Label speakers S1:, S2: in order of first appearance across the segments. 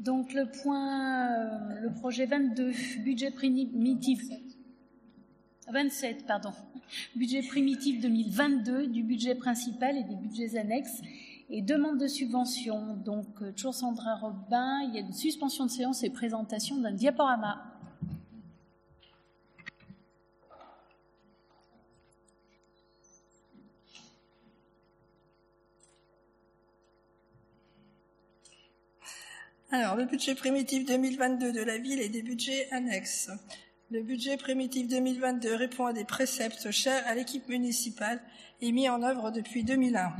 S1: Donc le projet 22, budget primitif 27, pardon, budget primitif 2022 du budget principal et des budgets annexes et demande de subvention. Donc toujours Sandra Robin, il y a une suspension de séance et présentation d'un diaporama.
S2: Alors, le budget primitif 2022 de la ville et des budgets annexes. Le budget primitif 2022 répond à des préceptes chers à l'équipe municipale et mis en œuvre depuis 2001.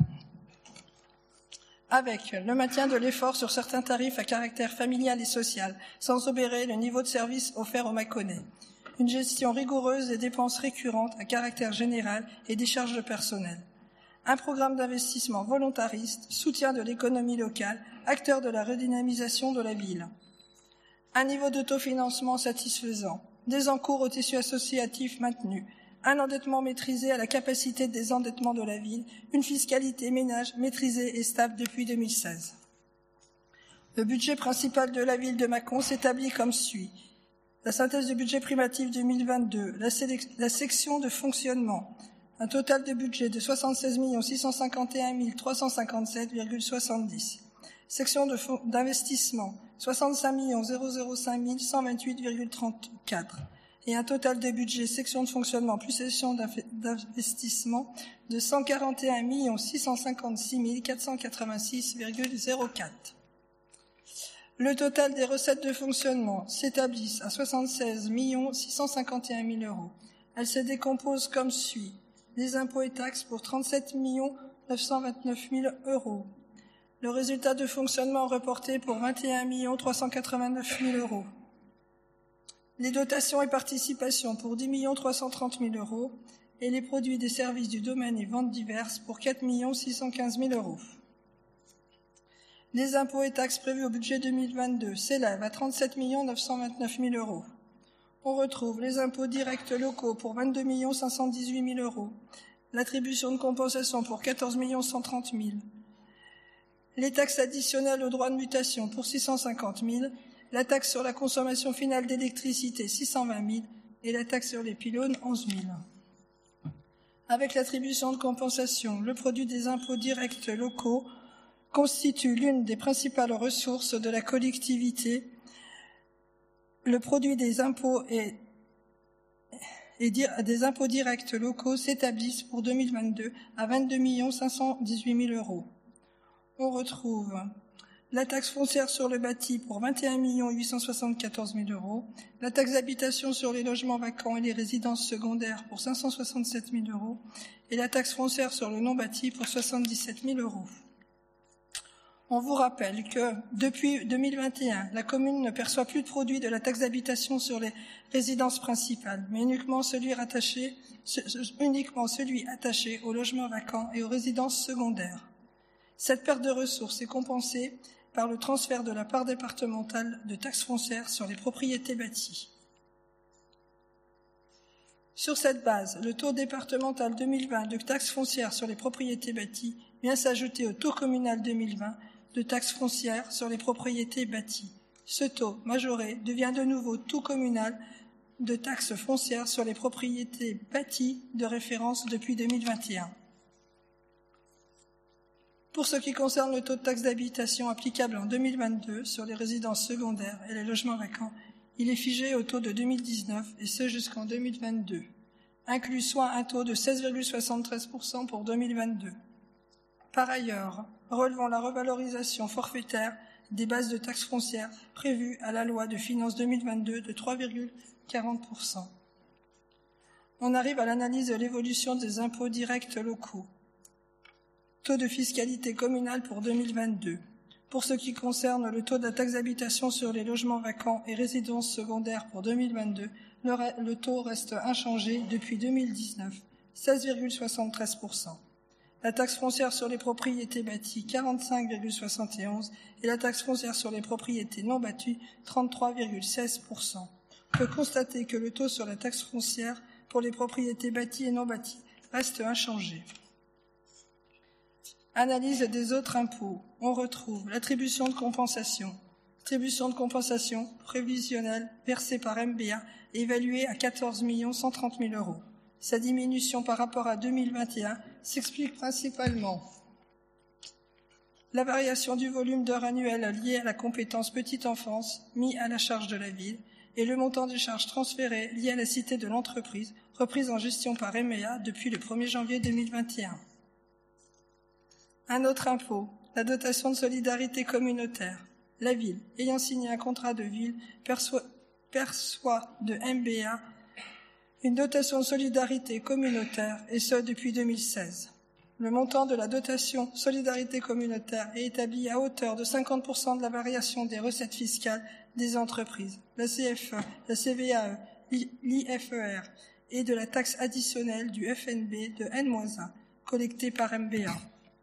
S2: Avec le maintien de l'effort sur certains tarifs à caractère familial et social, sans obérer le niveau de service offert aux Mâconnais. Une gestion rigoureuse des dépenses récurrentes à caractère général et des charges de personnel. Un programme d'investissement volontariste, soutien de l'économie locale, acteur de la redynamisation de la ville. Un niveau d'autofinancement satisfaisant, des encours au tissu associatif maintenus, un endettement maîtrisé à la capacité de désendettement de la ville, une fiscalité ménage maîtrisée et stable depuis 2016. Le budget principal de la ville de Mâcon s'établit comme suit. La synthèse du budget primatif 2022, la section de fonctionnement, un total de budget de 76 651 357,70. Section d'investissement, 65 005 128,34. Et un total de budget section de fonctionnement plus section d'investissement de 141 656 486,04. Le total des recettes de fonctionnement s'établissent à 76 651 000 euros. Elles se décomposent comme suit. Les impôts et taxes pour 37 929 000 euros. Le résultat de fonctionnement reporté pour 21 389 000 euros. Les dotations et participations pour 10 330 000 euros et les produits des services du domaine et ventes diverses pour 4 615 000 euros. Les impôts et taxes prévus au budget 2022 s'élèvent à 37 929 000 euros. On retrouve les impôts directs locaux pour 22 518 000 euros, l'attribution de compensation pour 14 130 000, les taxes additionnelles aux droits de mutation pour 650 000, la taxe sur la consommation finale d'électricité 620 000 et la taxe sur les pylônes 11 000. Avec l'attribution de compensation, le produit des impôts directs locaux constitue l'une des principales ressources de la collectivité. Le produit des impôts des impôts directs locaux s'établissent pour 2022 à 22 518 000 euros. On retrouve la taxe foncière sur le bâti pour 21 874 000 euros, la taxe d'habitation sur les logements vacants et les résidences secondaires pour 567 000 euros et la taxe foncière sur le non-bâti pour 77 000 euros. On vous rappelle que depuis 2021, la commune ne perçoit plus de produit de la taxe d'habitation sur les résidences principales, mais uniquement celui attaché aux logements vacants et aux résidences secondaires. Cette perte de ressources est compensée par le transfert de la part départementale de taxe foncière sur les propriétés bâties. Sur cette base, le taux départemental 2020 de taxe foncière sur les propriétés bâties vient s'ajouter au taux communal 2020 de taxe foncière sur les propriétés bâties. Ce taux majoré devient de nouveau taux communal de taxe foncière sur les propriétés bâties de référence depuis 2021. Pour ce qui concerne le taux de taxe d'habitation applicable en 2022 sur les résidences secondaires et les logements vacants, il est figé au taux de 2019 et ce jusqu'en 2022, inclut soit un taux de 16,73% pour 2022. Par ailleurs, relevant la revalorisation forfaitaire des bases de taxes foncières prévues à la loi de finances 2022 de 3,40%. On arrive à l'analyse de l'évolution des impôts directs locaux. Taux de fiscalité communale pour 2022. Pour ce qui concerne le taux de la taxe d'habitation sur les logements vacants et résidences secondaires pour 2022, le taux reste inchangé depuis 2019, 16,73%. La taxe foncière sur les propriétés bâties, 45,71%, et la taxe foncière sur les propriétés non bâties, 33,16%. On peut constater que le taux sur la taxe foncière pour les propriétés bâties et non bâties reste inchangé. Analyse des autres impôts. On retrouve l'attribution de compensation, Attribution de compensation prévisionnelle versée par MBA évaluée à 14 130 000 euros. Sa diminution par rapport à 2021 s'explique principalement la variation du volume d'heures annuelles liées à la compétence petite enfance mis à la charge de la ville et le montant des charges transférées liées à la cité de l'entreprise reprise en gestion par MBA depuis le 1er janvier 2021. Un autre impôt, la dotation de solidarité communautaire. La ville, ayant signé un contrat de ville, perçoit de MBA une dotation de solidarité communautaire, et ce depuis 2016. Le montant de la dotation solidarité communautaire est établi à hauteur de 50% de la variation des recettes fiscales des entreprises, la CFE, la CVAE, l'IFER, et de la taxe additionnelle du FNB de N-1, collectée par MBA.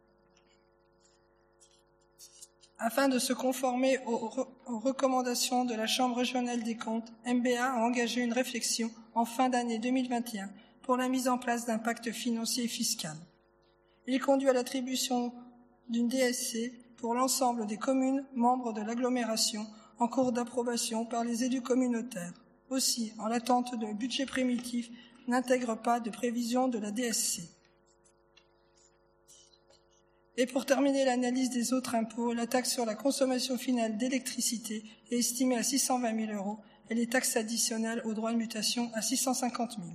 S2: Afin de se conformer aux recommandations de la Chambre régionale des comptes, MBA a engagé une réflexion en fin d'année 2021 pour la mise en place d'un pacte financier et fiscal. Il conduit à l'attribution d'une DSC pour l'ensemble des communes membres de l'agglomération en cours d'approbation par les élus communautaires. Aussi, en l'attente de budget primitif, n'intègre pas de prévision de la DSC. Et pour terminer l'analyse des autres impôts, la taxe sur la consommation finale d'électricité est estimée à 620 000 euros et les taxes additionnelles aux droits de mutation à 650 000.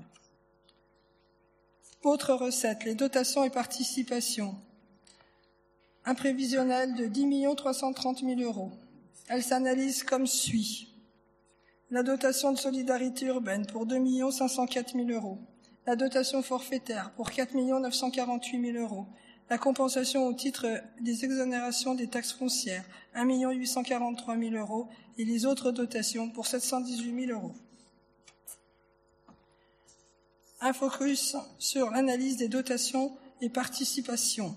S2: Autres recettes, les dotations et participations. Un prévisionnel de 10 330 000 euros. Elle s'analyse comme suit. La dotation de solidarité urbaine pour 2 504 000 euros. La dotation forfaitaire pour 4 948 000 euros. La compensation au titre des exonérations des taxes foncières, 1 843 000 euros, et les autres dotations pour 718 000 euros. Un focus sur l'analyse des dotations et participations.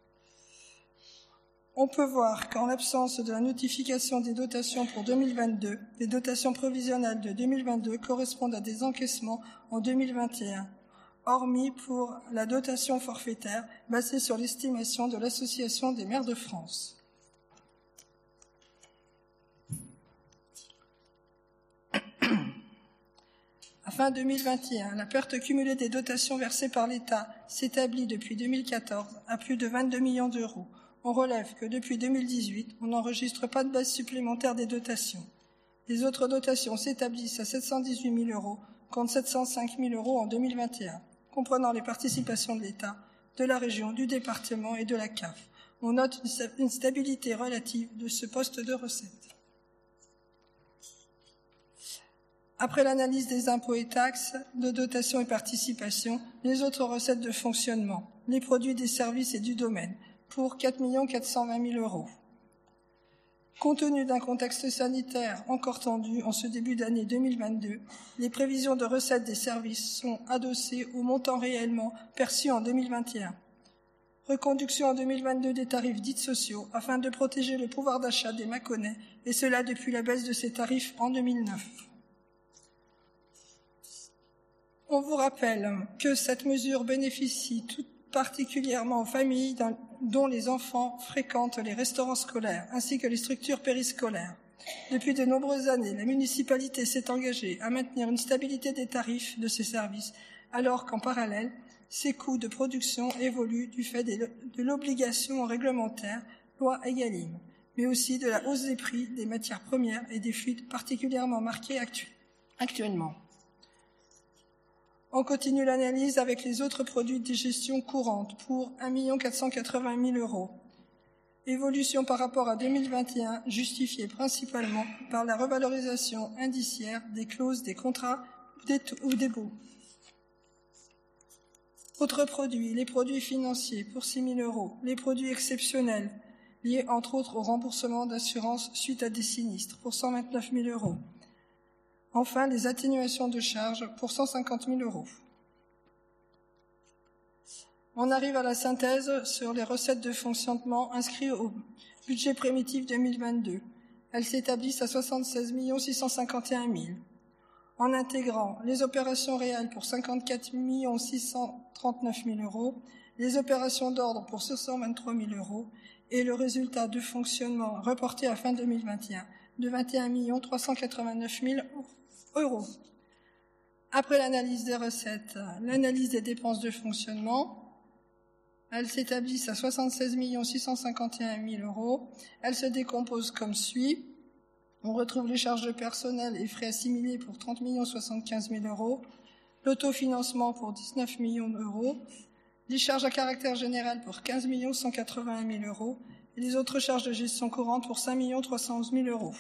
S2: On peut voir qu'en l'absence de la notification des dotations pour 2022, les dotations provisionnelles de 2022 correspondent à des encaissements en 2021. Hormis pour la dotation forfaitaire basée sur l'estimation de l'Association des maires de France. À fin 2021, la perte cumulée des dotations versées par l'État s'établit depuis 2014 à plus de 22 millions d'euros. On relève que depuis 2018, on n'enregistre pas de baisse supplémentaire des dotations. Les autres dotations s'établissent à 718 000 euros contre 705 000 euros en 2021. Comprenant les participations de l'État, de la région, du département et de la CAF. On note une stabilité relative de ce poste de recettes. Après l'analyse des impôts et taxes, de dotations et participations, les autres recettes de fonctionnement, les produits des services et du domaine, pour 4 420 000 euros. Compte tenu d'un contexte sanitaire encore tendu en ce début d'année 2022, les prévisions de recettes des services sont adossées au montant réellement perçu en 2021. Reconduction en 2022 des tarifs dits sociaux afin de protéger le pouvoir d'achat des Mâconnais, et cela depuis la baisse de ces tarifs en 2009. On vous rappelle que cette mesure bénéficie tout particulièrement aux familles dont les enfants fréquentent les restaurants scolaires ainsi que les structures périscolaires. Depuis de nombreuses années, la municipalité s'est engagée à maintenir une stabilité des tarifs de ces services, alors qu'en parallèle, ses coûts de production évoluent du fait de l'obligation réglementaire, loi Egalim, mais aussi de la hausse des prix des matières premières et des fuites particulièrement marquées actuellement. On continue l'analyse avec les autres produits de gestion courante pour 1 480 000 euros. Évolution par rapport à 2021 justifiée principalement par la revalorisation indiciaire des clauses des contrats ou des baux. Autres produits, les produits financiers pour 6 000 euros, les produits exceptionnels liés entre autres au remboursement d'assurance suite à des sinistres pour 129 000 euros. Enfin, les atténuations de charges pour 150 000 euros. On arrive à la synthèse sur les recettes de fonctionnement inscrites au budget primitif 2022. Elles s'établissent à 76 651 000. En intégrant les opérations réelles pour 54 639 000 euros, les opérations d'ordre pour 623 000 euros et le résultat de fonctionnement reporté à fin 2021, de 21 389 000 euros. Après l'analyse des recettes, l'analyse des dépenses de fonctionnement, elles s'établissent à 76 651 000 euros. Elles se décomposent comme suit. On retrouve les charges de personnel et frais assimilés pour 30 075 000 euros, l'autofinancement pour 19 millions d'euros, les charges à caractère général pour 15 181 000 euros et les autres charges de gestion courante pour 5 311 000 euros.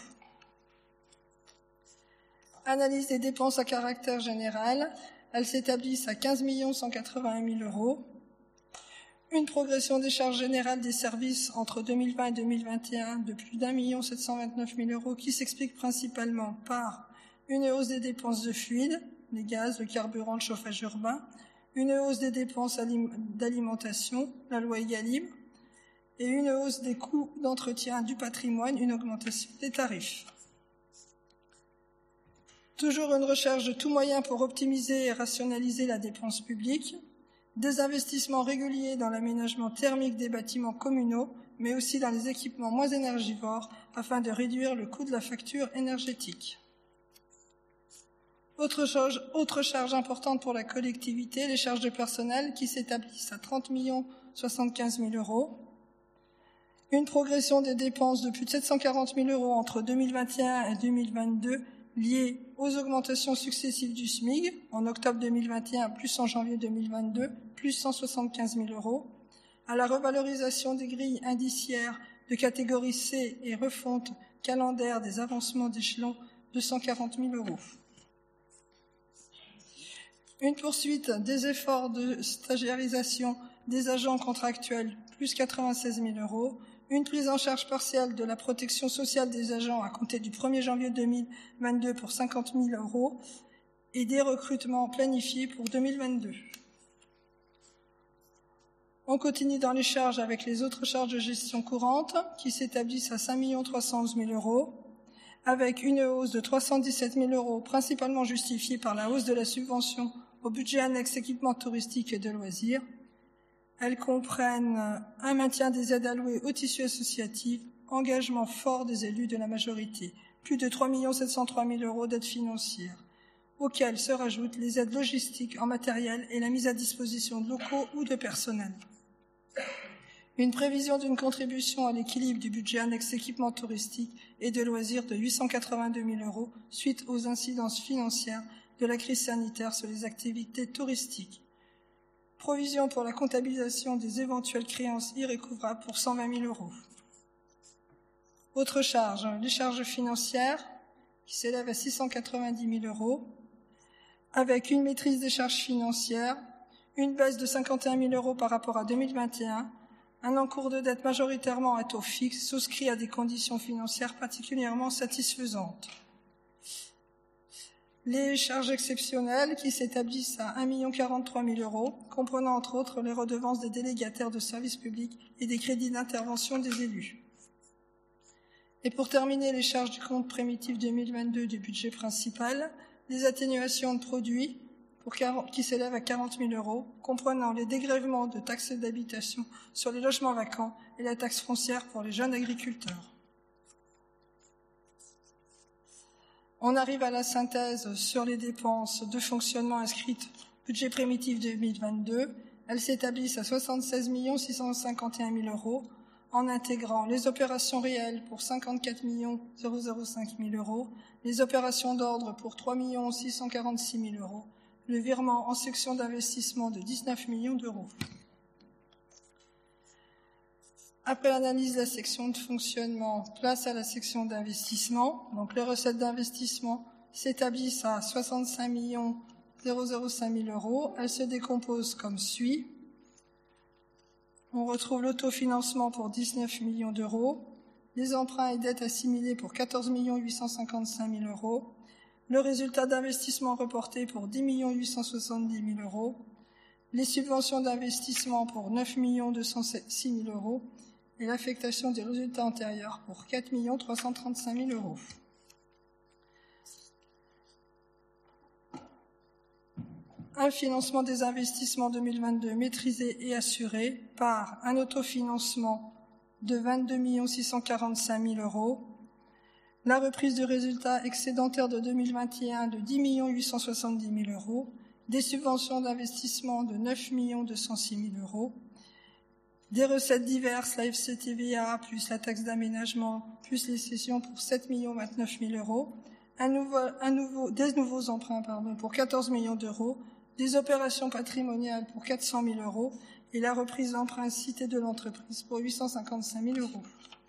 S2: Analyse des dépenses à caractère général, elles s'établissent à 15 181 000 euros. Une progression des charges générales des services entre 2020 et 2021 de plus d'1 729 000 euros qui s'explique principalement par une hausse des dépenses de fluides, les gaz, le carburant, le chauffage urbain, une hausse des dépenses d'alimentation, la loi Egalim, et une hausse des coûts d'entretien du patrimoine, une augmentation des tarifs. Toujours une recherche de tout moyen pour optimiser et rationaliser la dépense publique, des investissements réguliers dans l'aménagement thermique des bâtiments communaux, mais aussi dans les équipements moins énergivores afin de réduire le coût de la facture énergétique. Autre charge importante pour la collectivité, les charges de personnel qui s'établissent à 30 075 000 euros. Une progression des dépenses de plus de 740 000 euros entre 2021 et 2022 liées aux augmentations successives du SMIC, en octobre 2021 plus en janvier 2022, plus 175 000 euros, à la revalorisation des grilles indiciaires de catégorie C et refonte calendaire des avancements d'échelon de 140 000 euros. Une poursuite des efforts de stagiarisation des agents contractuels, plus 96 000 euros, une prise en charge partielle de la protection sociale des agents à compter du 1er janvier 2022 pour 50 000 euros et des recrutements planifiés pour 2022. On continue dans les charges avec les autres charges de gestion courante qui s'établissent à 5 311 000 euros, avec une hausse de 317 000 euros, principalement justifiée par la hausse de la subvention au budget annexe équipement touristique et de loisirs. Elles comprennent un maintien des aides allouées au tissu associatif, engagement fort des élus de la majorité, plus de 3 703 000 euros d'aides financières, auxquelles se rajoutent les aides logistiques en matériel et la mise à disposition de locaux ou de personnel. Une prévision d'une contribution à l'équilibre du budget annexe équipement touristique et de loisirs de 882 000 euros suite aux incidences financières de la crise sanitaire sur les activités touristiques. Provision pour la comptabilisation des éventuelles créances irrécouvrables pour 120 000 euros. Autres charges, les charges financières qui s'élèvent à 690 000 euros, avec une maîtrise des charges financières, une baisse de 51 000 euros par rapport à 2021, un encours de dette majoritairement à taux fixe, souscrit à des conditions financières particulièrement satisfaisantes. Les charges exceptionnelles qui s'établissent à 1 043 000 euros, comprenant entre autres les redevances des délégataires de services publics et des crédits d'intervention des élus. Et pour terminer, les charges du compte primitif 2022 du budget principal, les atténuations de produits qui s'élèvent à 40 000 euros, comprenant les dégrèvements de taxes d'habitation sur les logements vacants et la taxe foncière pour les jeunes agriculteurs. On arrive à la synthèse sur les dépenses de fonctionnement inscrites budget primitif 2022. Elles s'établissent à 76 651 000 euros en intégrant les opérations réelles pour 54 005 000 euros, les opérations d'ordre pour 3 646 000 euros, le virement en section d'investissement de 19 millions d'euros. Après l'analyse de la section de fonctionnement, place à la section d'investissement. Donc les recettes d'investissement s'établissent à 65 005 000 euros. Elles se décomposent comme suit. On retrouve l'autofinancement pour 19 millions d'euros, les emprunts et dettes assimilés pour 14 855 000 euros, le résultat d'investissement reporté pour 10 870 000 euros, les subventions d'investissement pour 9 206 000 euros, et l'affectation des résultats antérieurs pour 4 335 000 euros. Un financement des investissements 2022 maîtrisé et assuré par un autofinancement de 22 645 000 euros, la reprise de résultats excédentaires de 2021 de 10 870 000 euros, des subventions d'investissement de 9 206 000 euros, des recettes diverses, la FCTVA, plus la taxe d'aménagement, plus les cessions pour 7 029 000 euros, des nouveaux emprunts pour 14 millions d'euros, des opérations patrimoniales pour 400 000 euros et la reprise d'emprunt cité de l'entreprise pour 855 000 euros.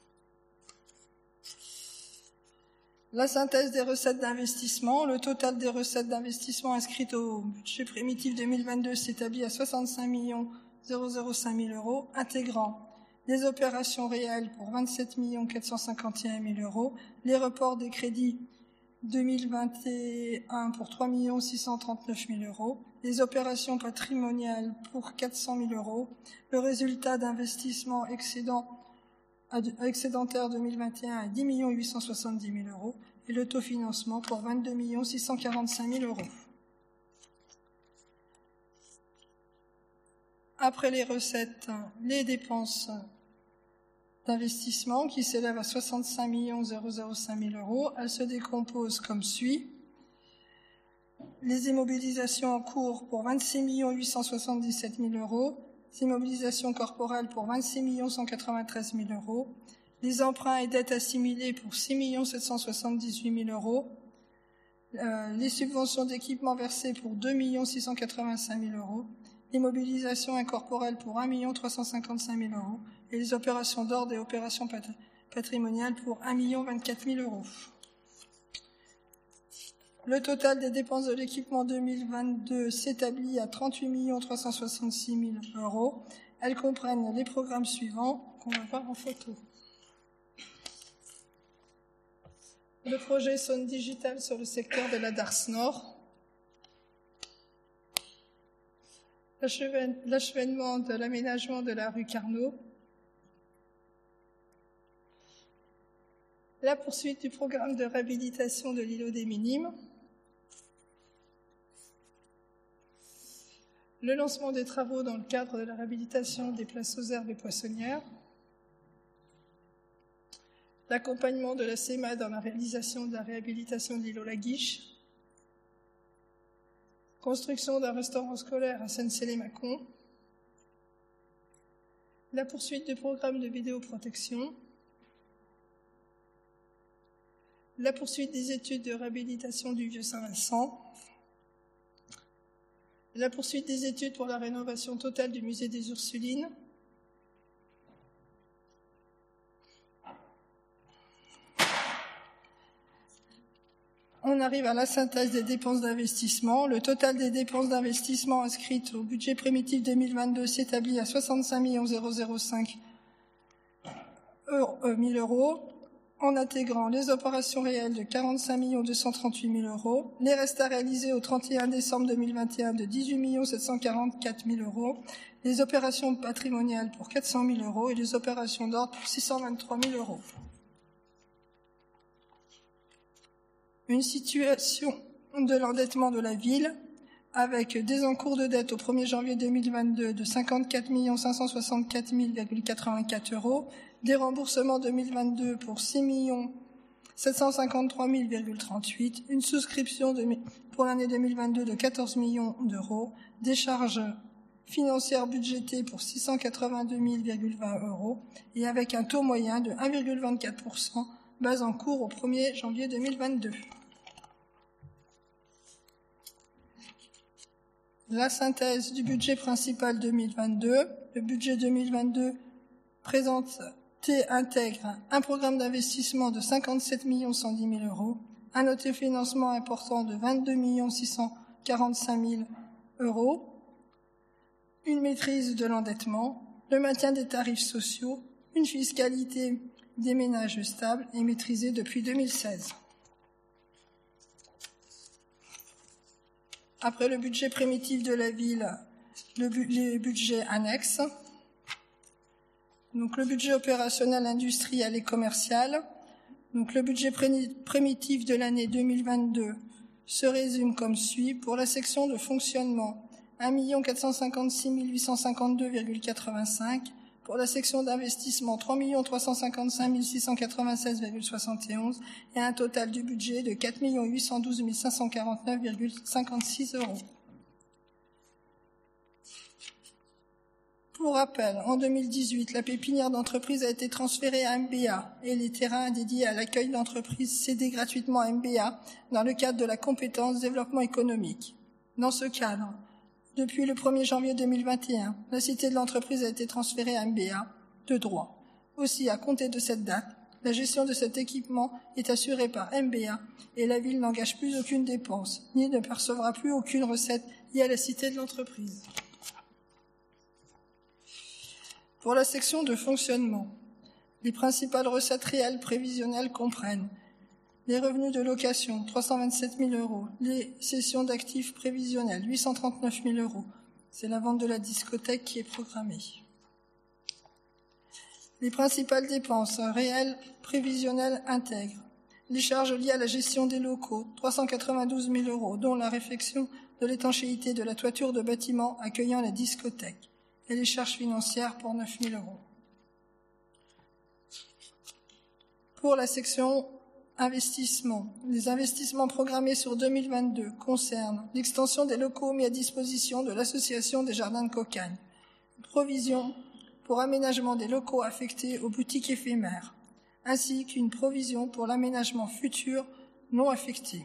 S2: La synthèse des recettes d'investissement. Le total des recettes d'investissement inscrites au budget primitif 2022 s'établit à 65 005 000 euros, intégrant les opérations réelles pour 27 451 000 euros, les reports des crédits 2021 pour 3 639 000 euros, les opérations patrimoniales pour 400 000 euros, le résultat d'investissement excédentaire 2021 à 10 870 000 euros et l'autofinancement pour 22 645 000 euros. Après les recettes, les dépenses d'investissement qui s'élèvent à 65 005 000 euros, elles se décomposent comme suit. Les immobilisations en cours pour 26 877 000 euros, les immobilisations corporelles pour 26 193 000 euros, les emprunts et dettes assimilées pour 6 778 000 euros, les subventions d'équipement versées pour 2 685 000 euros, les mobilisations incorporelles pour 1 355 000 euros et les opérations d'ordre et opérations patrimoniales pour 1 024 000 euros. Le total des dépenses de l'équipement 2022 s'établit à 38 366 000 euros. Elles comprennent les programmes suivants qu'on va voir en photo. Le projet Zone Digitale sur le secteur de la Darse Nord. L'achèvement de l'aménagement de la rue Carnot. La poursuite du programme de réhabilitation de l'îlot des Minimes. Le lancement des travaux dans le cadre de la réhabilitation des places aux herbes et poissonnières. L'accompagnement de la CEMA dans la réalisation de la réhabilitation de l'îlot La Guiche. Construction d'un restaurant scolaire à Sennecey-les-Mâcon. La poursuite du programme de vidéoprotection. La poursuite des études de réhabilitation du Vieux Saint-Vincent. La poursuite des études pour la rénovation totale du musée des Ursulines. On arrive à la synthèse des dépenses d'investissement. Le total des dépenses d'investissement inscrites au budget primitif 2022 s'établit à 65 005 000 euros, en intégrant les opérations réelles de 45 238 000 euros, les restes à réaliser au 31 décembre 2021 de 18 744 000 euros, les opérations patrimoniales pour 400 000 euros et les opérations d'ordre pour 623 000 euros. Une situation de l'endettement de la ville avec des encours de dette au 1er janvier 2022 de 54 564 000,84 euros, des remboursements 2022 pour 6 753 000,38, une souscription pour l'année 2022 de 14 millions d'euros, des charges financières budgétées pour 682 000,20 euros et avec un taux moyen de 1,24%, base en cours au 1er janvier 2022. La synthèse du budget principal 2022. Le budget 2022 intègre un programme d'investissement de 57 110 000 euros, un autofinancement important de 22 645 000 euros, une maîtrise de l'endettement, le maintien des tarifs sociaux, une fiscalité des ménages stable et maîtrisée depuis 2016. Après le budget primitif de la ville, les budgets annexes. Donc le budget opérationnel industriel et commercial. Donc le budget primitif de l'année 2022 se résume comme suit. Pour la section de fonctionnement, 1 456 852,85. Pour la section d'investissement, 3 355 696,71 et un total du budget de 4 812 549,56 euros. Pour rappel, en 2018, la pépinière d'entreprise a été transférée à MBA et les terrains dédiés à l'accueil d'entreprises cédés gratuitement à MBA dans le cadre de la compétence développement économique. Dans ce cadre, depuis le 1er janvier 2021, la cité de l'entreprise a été transférée à MBA de droit. Aussi, à compter de cette date, la gestion de cet équipement est assurée par MBA et la ville n'engage plus aucune dépense, ni ne percevra plus aucune recette liée à la cité de l'entreprise. Pour la section de fonctionnement, les principales recettes réelles prévisionnelles comprennent les revenus de location, 327 000 euros, les cessions d'actifs prévisionnels, 839 000 euros. C'est la vente de la discothèque qui est programmée. Les principales dépenses réelles prévisionnelles intègrent les charges liées à la gestion des locaux, 392 000 euros, dont la réfection de l'étanchéité de la toiture de bâtiment accueillant la discothèque, et les charges financières pour 9 000 euros. Pour la section investissement, les investissements programmés sur 2022 concernent l'extension des locaux mis à disposition de l'Association des Jardins de Cocagne, provision pour aménagement des locaux affectés aux boutiques éphémères, ainsi qu'une provision pour l'aménagement futur non affecté.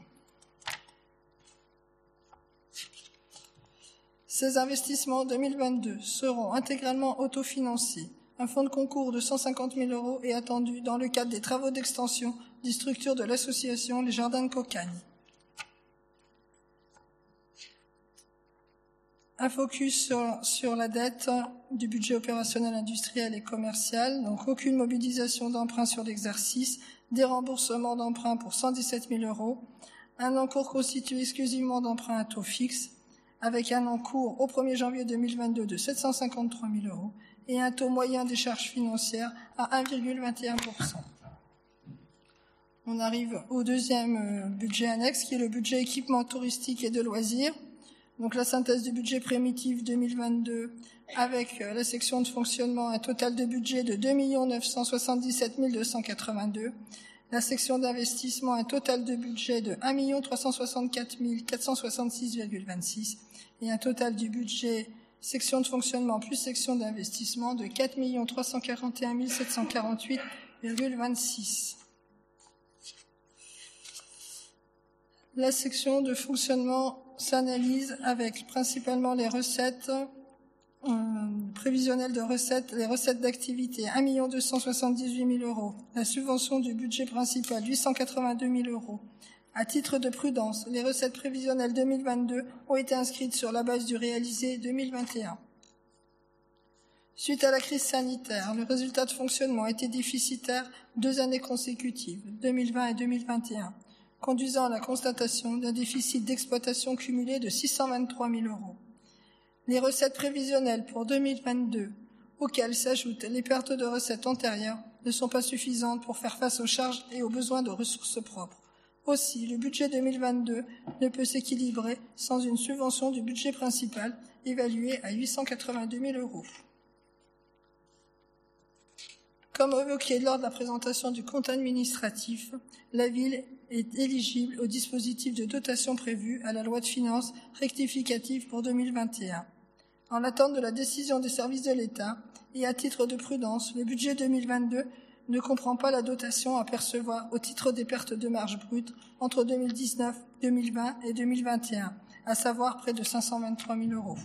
S2: Ces investissements 2022 seront intégralement autofinancés. Un fonds de concours de 150 000 euros est attendu dans le cadre des travaux d'extension des structures de l'association Les Jardins de Cocagne. Un focus sur la dette du budget opérationnel industriel et commercial, donc aucune mobilisation d'emprunts sur l'exercice, des remboursements d'emprunts pour 117 000 euros, un encours constitué exclusivement d'emprunts à taux fixe, avec un encours au 1er janvier 2022 de 753 000 euros et un taux moyen des charges financières à 1,21%. On arrive au deuxième budget annexe, qui est le budget équipement touristique et de loisirs. Donc la synthèse du budget primitif 2022 avec la section de fonctionnement, un total de budget de 2 977 282. La section d'investissement, un total de budget de 1 364 466,26 et un total du budget section de fonctionnement plus section d'investissement de 4 341 748,26. La section de fonctionnement s'analyse avec principalement les recettes prévisionnelles de recettes, les recettes d'activité 1 278 000 euros, la subvention du budget principal 882 000 euros. À titre de prudence, les recettes prévisionnelles 2022 ont été inscrites sur la base du réalisé 2021. Suite à la crise sanitaire, le résultat de fonctionnement a été déficitaire 2 années consécutives, 2020 et 2021, conduisant à la constatation d'un déficit d'exploitation cumulé de 623 000 euros. Les recettes prévisionnelles pour 2022, auxquelles s'ajoutent les pertes de recettes antérieures, ne sont pas suffisantes pour faire face aux charges et aux besoins de ressources propres. Aussi, le budget 2022 ne peut s'équilibrer sans une subvention du budget principal évaluée à 882 000 euros. Comme évoqué lors de la présentation du compte administratif, la ville est éligible au dispositif de dotation prévu à la loi de finances rectificative pour 2021. En attente de la décision des services de l'État et à titre de prudence, le budget 2022 ne comprend pas la dotation à percevoir au titre des pertes de marge brutes entre 2019, 2020 et 2021, à savoir près de 523 000 euros.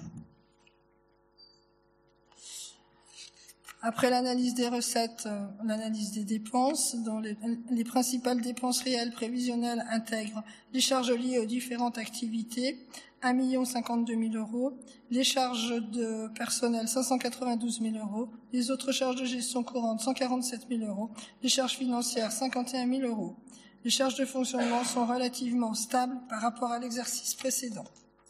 S2: Après l'analyse des recettes, l'analyse des dépenses, dont les principales dépenses réelles prévisionnelles intègrent les charges liées aux différentes activités, 1 052 000 euros, les charges de personnel, 592 000 euros, les autres charges de gestion courante, 147 000 euros, les charges financières, 51 000 euros. Les charges de fonctionnement sont relativement stables par rapport à l'exercice précédent.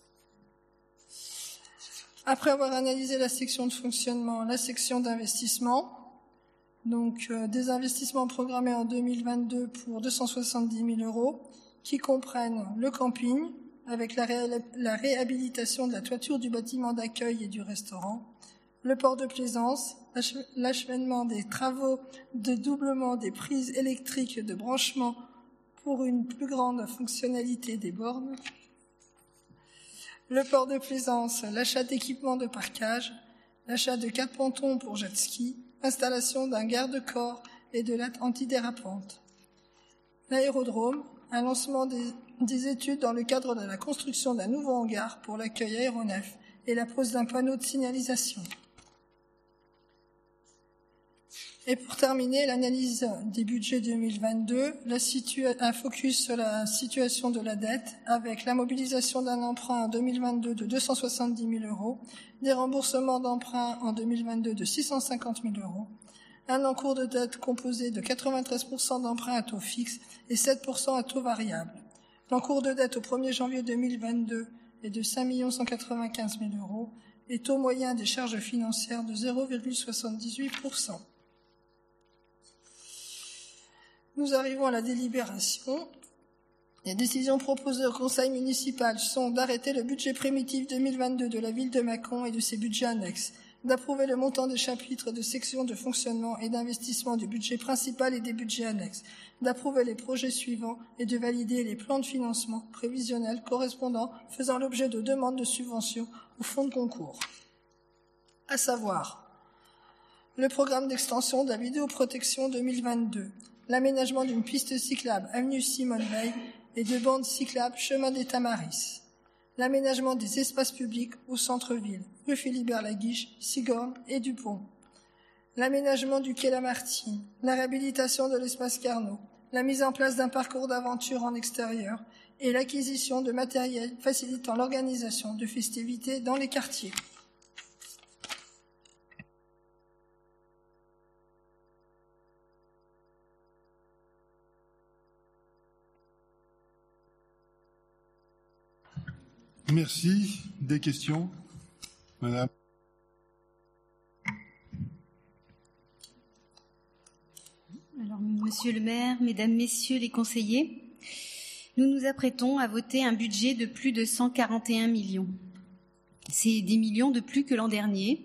S2: Après avoir analysé la section de fonctionnement, la section d'investissement, donc des investissements programmés en 2022 pour 270 000 euros, qui comprennent le camping, avec la réhabilitation de la toiture du bâtiment d'accueil et du restaurant, Le port de Plaisance, l'achèvement des travaux de doublement des prises électriques de branchement pour une plus grande fonctionnalité des bornes. Le port de Plaisance, l'achat d'équipements de parkage, l'achat de 4 pontons pour jet ski, installation d'un garde-corps et de lattes antidérapantes. L'aérodrome, un lancement des études dans le cadre de la construction d'un nouveau hangar pour l'accueil aéronef et la pose d'un panneau de signalisation. Et pour terminer, l'analyse des budgets 2022, un focus sur la situation de la dette avec la mobilisation d'un emprunt en 2022 de 270 000 €, des remboursements d'emprunts en 2022 de 650 000 €, un encours de dette composé de 93% d'emprunts à taux fixe et 7% à taux variable. L'encours de dette au 1er janvier 2022 est de 5 195 000 € et taux moyen des charges financières de 0,78%. Nous arrivons à la délibération. Les décisions proposées au conseil municipal sont d'arrêter le budget primitif 2022 de la ville de Mâcon et de ses budgets annexes, d'approuver le montant des chapitres de section de fonctionnement et d'investissement du budget principal et des budgets annexes, d'approuver les projets suivants et de valider les plans de financement prévisionnels correspondants faisant l'objet de demandes de subvention au fonds de concours. À savoir, le programme d'extension de la vidéoprotection 2022, l'aménagement d'une piste cyclable avenue Simone Veil et de bandes cyclables chemin des Tamaris, l'aménagement des espaces publics au centre-ville, rue Philibert-Laguiche, Sigorne et Dupont, l'aménagement du quai Lamartine, la réhabilitation de l'espace Carnot, la mise en place d'un parcours d'aventure en extérieur et l'acquisition de matériel facilitant l'organisation de festivités dans les quartiers.
S3: Merci. Des questions, Madame?
S4: Alors, Monsieur le maire, Mesdames, Messieurs les conseillers, nous nous apprêtons à voter un budget de plus de 141 millions. C'est 10 millions de plus que l'an dernier,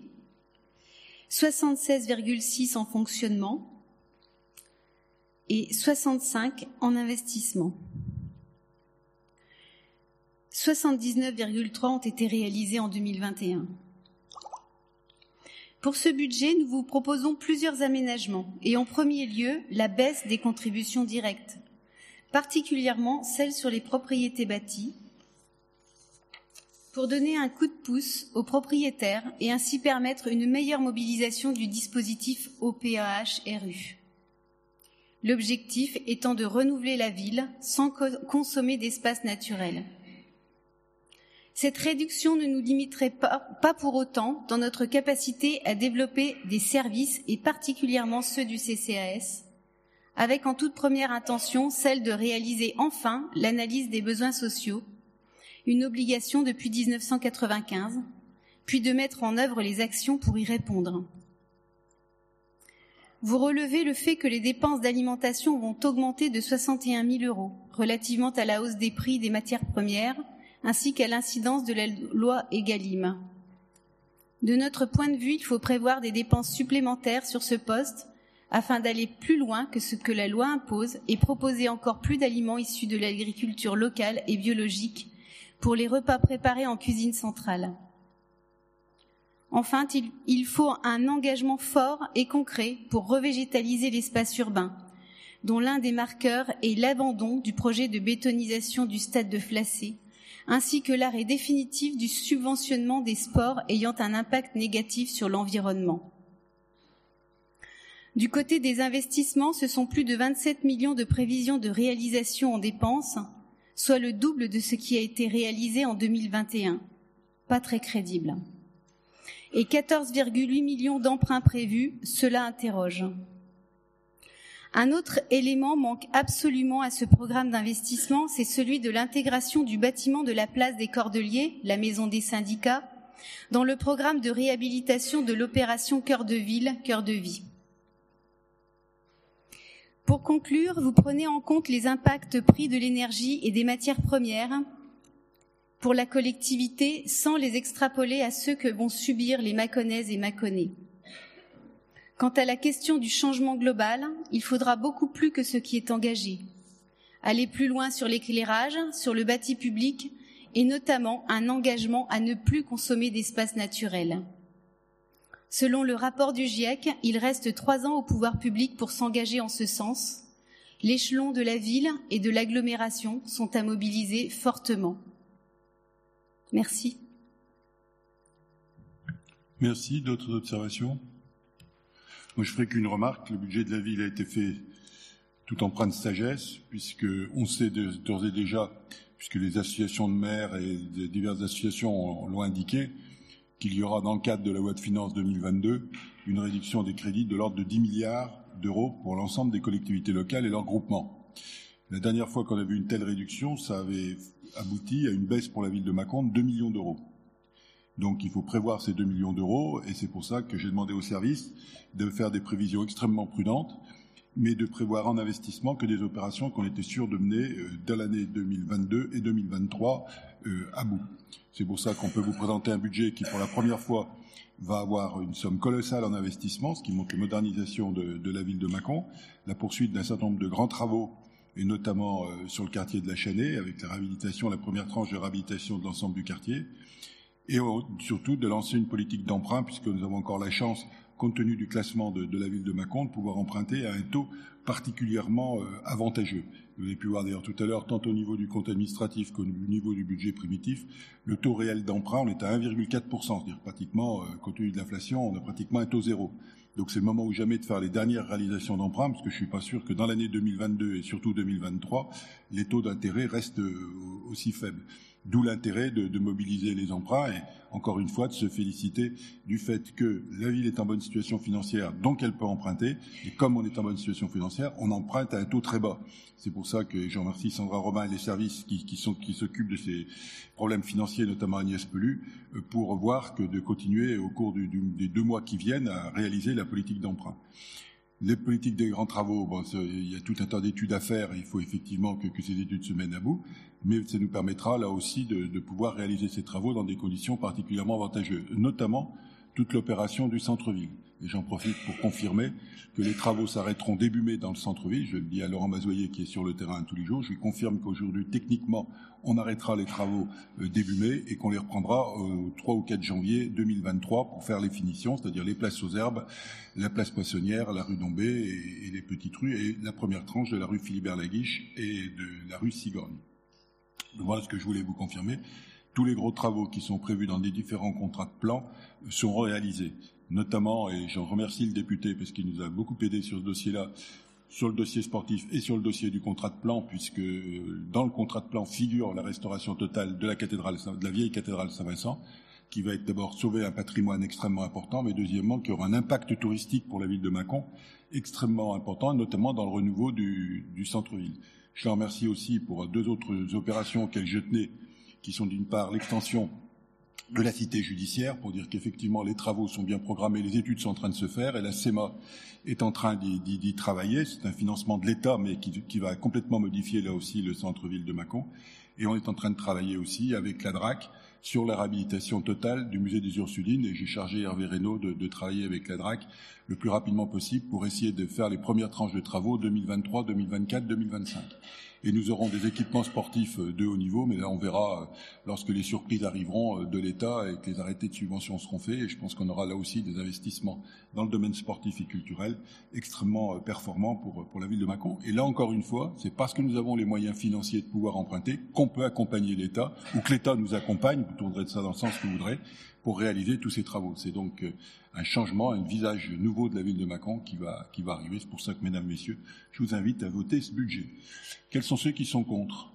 S4: 76,6 en fonctionnement et 65 en investissement. 79,3 ont été réalisés en 2021. Pour ce budget, nous vous proposons plusieurs aménagements et en premier lieu, la baisse des contributions directes, particulièrement celles sur les propriétés bâties, pour donner un coup de pouce aux propriétaires et ainsi permettre une meilleure mobilisation du dispositif OPAH-RU. L'objectif étant de renouveler la ville sans consommer d'espace naturel. Cette réduction ne nous limiterait pas pour autant dans notre capacité à développer des services et particulièrement ceux du CCAS, avec en toute première intention celle de réaliser enfin l'analyse des besoins sociaux, une obligation depuis 1995, puis de mettre en œuvre les actions pour y répondre. Vous relevez le fait que les dépenses d'alimentation vont augmenter de 61 000 € relativement à la hausse des prix des matières premières, ainsi qu'à l'incidence de la loi Egalim. De notre point de vue, il faut prévoir des dépenses supplémentaires sur ce poste afin d'aller plus loin que ce que la loi impose et proposer encore plus d'aliments issus de l'agriculture locale et biologique pour les repas préparés en cuisine centrale. Enfin, il faut un engagement fort et concret pour revégétaliser l'espace urbain, dont l'un des marqueurs est l'abandon du projet de bétonisation du stade de Flacé, ainsi que l'arrêt définitif du subventionnement des sports ayant un impact négatif sur l'environnement. Du côté des investissements, ce sont plus de 27 millions de prévisions de réalisation en dépenses, soit le double de ce qui a été réalisé en 2021. Pas très crédible. Et 14,8 millions d'emprunts prévus, cela interroge. Un autre élément manque absolument à ce programme d'investissement, c'est celui de l'intégration du bâtiment de la place des Cordeliers, la maison des syndicats, dans le programme de réhabilitation de l'opération Cœur de Ville, Cœur de Vie. Pour conclure, vous prenez en compte les impacts prix de l'énergie et des matières premières pour la collectivité sans les extrapoler à ceux que vont subir les Mâconnaises et Mâconnais. Quant à la question du changement global, il faudra beaucoup plus que ce qui est engagé. Aller plus loin sur l'éclairage, sur le bâti public et notamment un engagement à ne plus consommer d'espaces naturels. Selon le rapport du GIEC, il reste 3 ans au pouvoir public pour s'engager en ce sens. L'échelon de la ville et de l'agglomération sont à mobiliser fortement. Merci.
S3: Merci. D'autres observations ? Moi, je ferai qu'une remarque. Le budget de la ville a été fait tout empreint de sagesse, puisque on sait d'ores et déjà, puisque les associations de maires et diverses associations l'ont indiqué, qu'il y aura dans le cadre de la loi de finances 2022 une réduction des crédits de l'ordre de 10 milliards d'euros pour l'ensemble des collectivités locales et leurs groupements. La dernière fois qu'on a vu une telle réduction, ça avait abouti à une baisse pour la ville de Mâcon de 2 millions d'euros. Donc il faut prévoir ces 2 millions d'euros et c'est pour ça que j'ai demandé au service de faire des prévisions extrêmement prudentes, mais de prévoir en investissement que des opérations qu'on était sûr de mener dès l'année 2022 et 2023 à bout. C'est pour ça qu'on peut vous présenter un budget qui, pour la première fois, va avoir une somme colossale en investissement, ce qui montre la modernisation de la ville de Mâcon, la poursuite d'un certain nombre de grands travaux, et notamment sur le quartier de la Chanée, avec la réhabilitation, la première tranche de réhabilitation de l'ensemble du quartier, et surtout de lancer une politique d'emprunt, puisque nous avons encore la chance, compte tenu du classement de la ville de Mâcon, de pouvoir emprunter à un taux particulièrement avantageux. Vous avez pu voir d'ailleurs tout à l'heure, tant au niveau du compte administratif qu'au niveau du budget primitif, le taux réel d'emprunt, on est à 1,4%, c'est-à-dire pratiquement, compte tenu de l'inflation, on a pratiquement un taux zéro. Donc c'est le moment ou jamais de faire les dernières réalisations d'emprunt, parce que je ne suis pas sûr que dans l'année 2022 et surtout 2023, les taux d'intérêt restent aussi faibles. D'où l'intérêt de mobiliser les emprunts et, encore une fois, de se féliciter du fait que la ville est en bonne situation financière, donc elle peut emprunter. Et comme on est en bonne situation financière, on emprunte à un taux très bas. C'est pour ça que je remercie Sandra Romain et les services qui s'occupent de ces problèmes financiers, notamment Agnès Pellu, pour voir que de continuer au cours des 2 mois qui viennent à réaliser la politique d'emprunt. Les politiques des grands travaux, il y a tout un tas d'études à faire et il faut effectivement que ces études se mènent à bout, mais ça nous permettra là aussi de pouvoir réaliser ces travaux dans des conditions particulièrement avantageuses, notamment toute l'opération du centre-ville. Et j'en profite pour confirmer que les travaux s'arrêteront début mai dans le centre-ville. Je le dis à Laurent Mazoyer qui est sur le terrain tous les jours. Je lui confirme qu'aujourd'hui, techniquement, on arrêtera les travaux début mai et qu'on les reprendra au 3 ou 4 janvier 2023 pour faire les finitions, c'est-à-dire les places aux herbes, la place Poissonnière, la rue Dombé et les petites rues et la première tranche de la rue Philibert-Laguiche et de la rue Sigogne. Donc voilà ce que je voulais vous confirmer. Tous les gros travaux qui sont prévus dans des différents contrats de plan sont réalisés. Notamment, et j'en remercie le député parce qu'il nous a beaucoup aidé sur ce dossier-là, sur le dossier sportif et sur le dossier du contrat de plan, puisque dans le contrat de plan figure la restauration totale de la vieille cathédrale Saint-Vincent, qui va être d'abord sauver un patrimoine extrêmement important, mais deuxièmement qui aura un impact touristique pour la ville de Mâcon extrêmement important, notamment dans le renouveau du centre-ville. Je les remercie aussi pour 2 autres opérations auxquelles je tenais, qui sont d'une part l'extension de la cité judiciaire, pour dire qu'effectivement les travaux sont bien programmés, les études sont en train de se faire, et la CEMA est en train d'y travailler. C'est un financement de l'État, mais qui va complètement modifier là aussi le centre-ville de Mâcon. Et on est en train de travailler aussi avec la DRAC sur la réhabilitation totale du musée des Ursulines, et j'ai chargé Hervé Reynaud de travailler avec la DRAC le plus rapidement possible pour essayer de faire les premières tranches de travaux 2023, 2024, 2025. Et nous aurons des équipements sportifs de haut niveau, mais là on verra lorsque les surprises arriveront de l'État et que les arrêtés de subvention seront faits. Et je pense qu'on aura là aussi des investissements dans le domaine sportif et culturel extrêmement performants pour la ville de Mâcon. Et là encore une fois, c'est parce que nous avons les moyens financiers de pouvoir emprunter qu'on peut accompagner l'État, ou que l'État nous accompagne, vous tournerez de ça dans le sens que vous voudrez, pour réaliser tous ces travaux. C'est donc un changement, un visage nouveau de la ville de Mâcon qui va arriver. C'est pour ça que, mesdames, messieurs, je vous invite à voter ce budget. Quels sont ceux qui sont contre?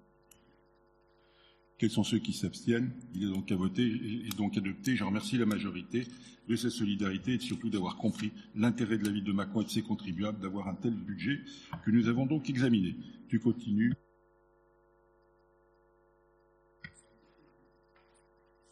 S3: Quels sont ceux qui s'abstiennent? Il est donc à voter et donc adopté. Je remercie la majorité de sa solidarité et surtout d'avoir compris l'intérêt de la ville de Mâcon et de ses contribuables d'avoir un tel budget que nous avons donc examiné. Tu continues.